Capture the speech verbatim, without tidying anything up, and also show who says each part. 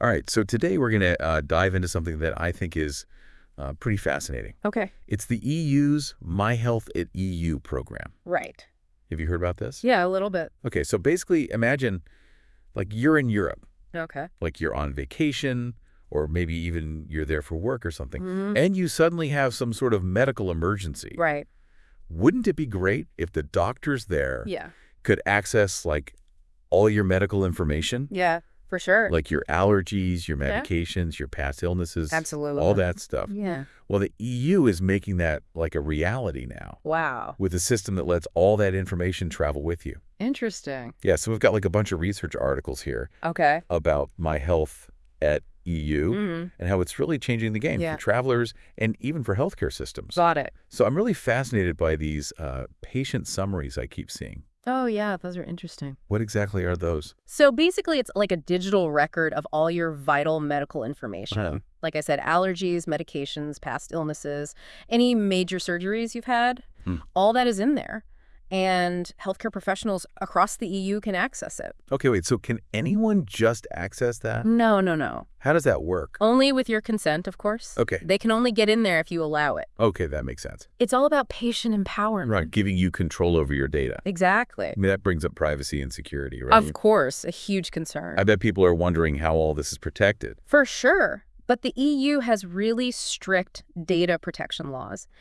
Speaker 1: All right, so today we're going to uh, dive into something that I think is uh, pretty fascinating.
Speaker 2: Okay.
Speaker 1: It's the E U's My Health at E U program.
Speaker 2: Right.
Speaker 1: Have you heard about this?
Speaker 2: Yeah, a little bit.
Speaker 1: Okay, so basically imagine like you're in Europe,
Speaker 2: Okay.
Speaker 1: like you're on vacation, or maybe even you're there for work or something,
Speaker 2: Mm-hmm.
Speaker 1: and you suddenly have some sort of medical emergency.
Speaker 2: Right.
Speaker 1: Wouldn't it be great if the doctors there
Speaker 2: Yeah.
Speaker 1: could access like all your medical information?
Speaker 2: Yeah, for sure.
Speaker 1: Like your allergies, your
Speaker 2: Yeah.
Speaker 1: medications, your past illnesses,
Speaker 2: Absolutely.
Speaker 1: all that stuff.
Speaker 2: Yeah.
Speaker 1: Well, the E U is making that like a reality now
Speaker 2: Wow.
Speaker 1: with a system that lets all that information travel with you.
Speaker 2: Interesting.
Speaker 1: Yeah, so we've got like a bunch of research articles here
Speaker 2: Okay.
Speaker 1: about My Health at E U
Speaker 2: Mm-hmm.
Speaker 1: and how it's really changing the game
Speaker 2: Yeah.
Speaker 1: for travelers and even for healthcare systems.
Speaker 2: Got it.
Speaker 1: So I'm really fascinated by these uh, patient summaries I keep seeing.
Speaker 2: Oh, yeah, those are interesting.
Speaker 1: What exactly are those?
Speaker 2: So basically, it's like a digital record of all your vital medical information.
Speaker 1: Uh-huh.
Speaker 2: Like I said, allergies, medications, past illnesses, any major surgeries you've had,
Speaker 1: Hmm.
Speaker 2: all that is in there. And healthcare professionals across the E U can access it.
Speaker 1: Okay, wait, so can anyone just access that?
Speaker 2: No, no, no.
Speaker 1: How does that work?
Speaker 2: Only with your consent, of course.
Speaker 1: Okay.
Speaker 2: They can only get in there if you allow it.
Speaker 1: Okay, that makes sense.
Speaker 2: It's all about patient empowerment.
Speaker 1: Right, giving you control over your data.
Speaker 2: Exactly.
Speaker 1: I mean, that brings up privacy and security, right?
Speaker 2: Of course, a huge concern.
Speaker 1: I bet people are wondering how all this is protected.
Speaker 2: For sure. But the E U has really strict data protection laws.